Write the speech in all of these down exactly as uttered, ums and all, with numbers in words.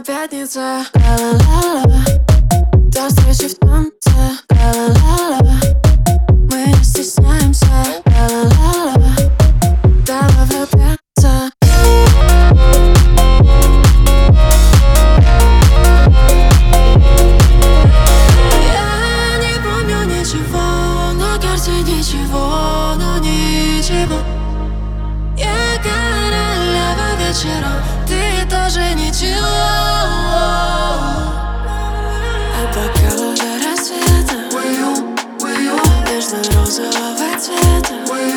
пятница. Ла-ла-ла-ла, до встречи в танце. Ла-ла-ла-ла, мы не стесняемся. Ла-ла-ла-ла, давай влюбляться. Я не помню ничего, на карте ничего, но ничего. Я королева вечером, ты тоже ничего. А пока уже рассвета, нежно-розового цвета.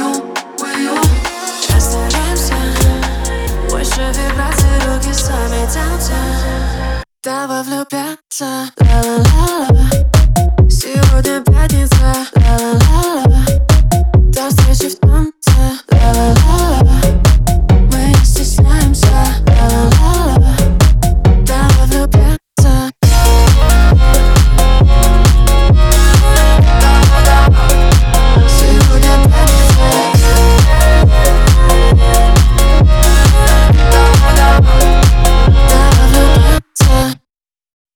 Растворяемся, больше вибраций, руки сами тянутся. Давай влюбляться. Ла-ла-ла-ла, сегодня пятница. Ла-ла-ла.